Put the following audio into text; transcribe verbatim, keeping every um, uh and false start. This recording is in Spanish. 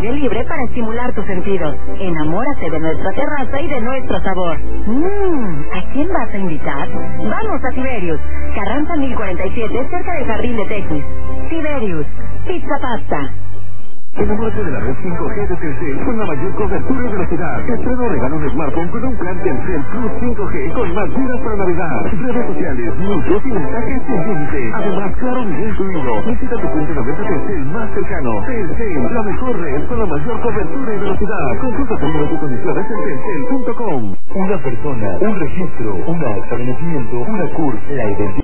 aire libre para estimular tus sentidos. Enamórate de nuestra terraza y de nuestro sabor. Mmm, ¿a quién vas a invitar? Vamos a Tiberius, Carranza mil cuarenta y siete, cerca del Jardín de Tequis. Tiberius, pizza pasta. Enamórate de la red cinco G de Telcel con la mayor cobertura y velocidad. Estreno regala un smartphone con un plan Telcel Plus cinco G con más gigas para navegar. Redes sociales, muchos y mensajes sin límite. Además, claro video incluido. Visita tu punto de venta Telcel más cercano. Telcel, la mejor red con la mayor cobertura y velocidad. Consulta términos y condiciones en telcel punto com. Una persona, un registro, una acta de nacimiento, una C U R, la identidad.